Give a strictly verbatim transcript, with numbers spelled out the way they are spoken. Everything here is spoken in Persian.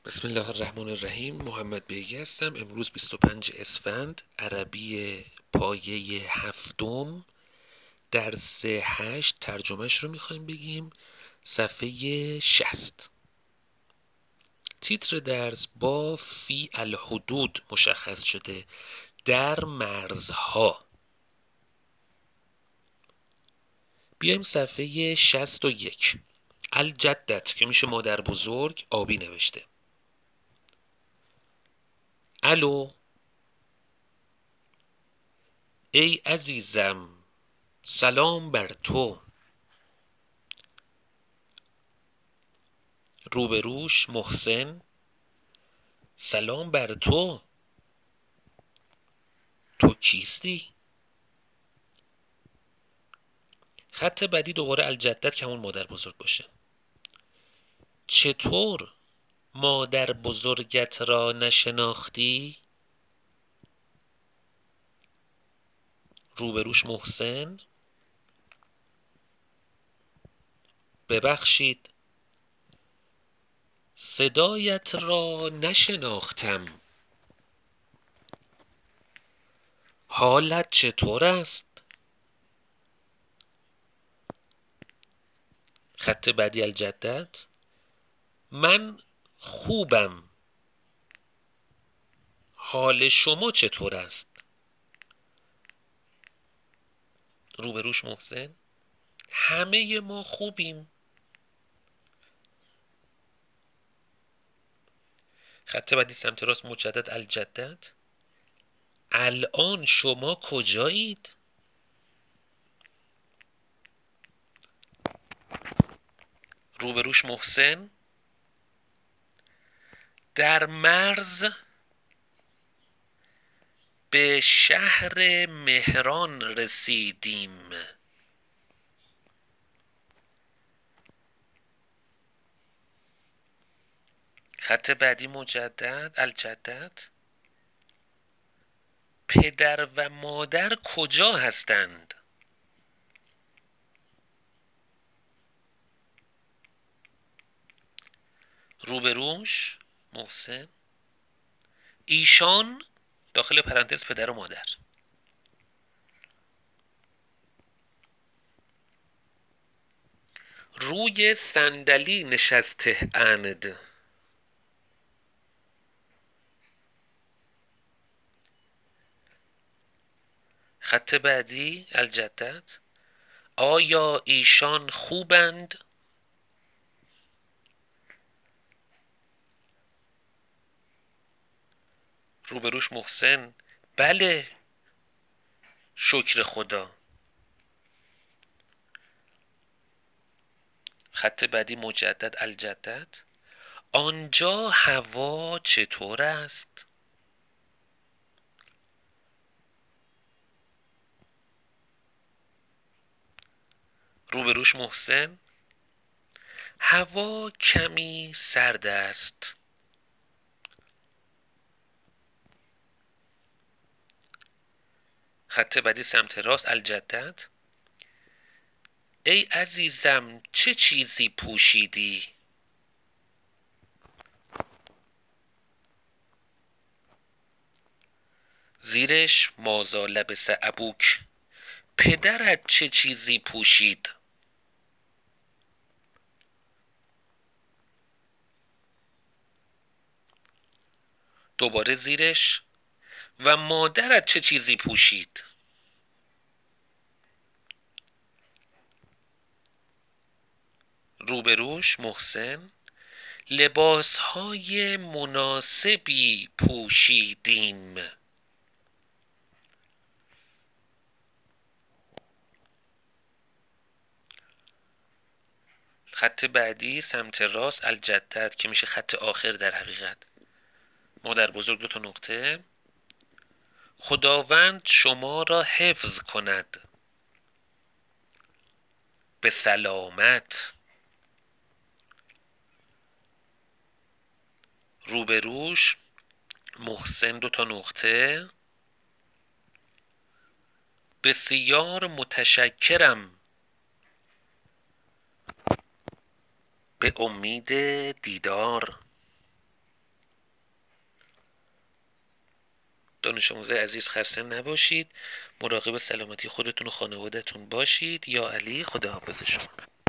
بسم الله الرحمن الرحیم. محمد بیگی هستم. امروز بیست و پنج اسفند عربی پایه هفتم درس هشت ترجمهش رو میخوایم بگیم. صفحه شصت. تیتر درس با فی الحدود مشخص شده، در مرزها. بیایم صفحه شصت و یک. الجدت که میشه مادر بزرگ، آبی نوشته. الو، ای عزیزم، سلام بر تو. روبروش محسن، سلام بر تو. تو کیستی؟ خط بعدی دوباره الجدت که همون مادر بزرگ باشه. چطور مادر بزرگت را نشناختی؟ روبروش محسن، ببخشید صدایت را نشناختم. حالت چطور است؟ خط بعدی الجدت، من خوبم. حال شما چطور است؟ روبروش محسن، همه ما خوبیم. خط بعدی سمت راست مجدد الجدت، الان شما کجایید؟ روبروش محسن، در مرز به شهر مهران رسیدیم. خط بعدی مجدد الجدد، پدر و مادر کجا هستند؟ روبروش محسن، ایشان داخل پرانتز پدر و مادر. روی صندلی نشسته اند. خط بعدی الجدد، آیا ایشان خوبند؟ روبروش محسن، بله شکر خدا. خط بعدی مجدد الجدد، آنجا هوا چطور است؟ روبروش محسن، هوا کمی سرد است. خط بعدی سمت راست الجدد، ای عزیزم چه چیزی پوشیدی؟ زیرش مازا لبس ابوک، پدرت چه چیزی پوشید؟ دوباره زیرش، و مادرت چه چیزی پوشید؟ روبروش محسن، لباسهای مناسبی پوشیدیم. خط بعدی سمت راست الجدد که میشه خط آخر در حقیقت. مادر بزرگ دو تا نقطه، خداوند شما را حفظ کند. به سلامت. روبروش محسن دو تا نقطه، بسیار متشکرم. به امید دیدار. دانش آموزای عزیز خسته نباشید، مراقب سلامتی خودتون و خانوادهتون باشید. یا علی، خداحافظ شما.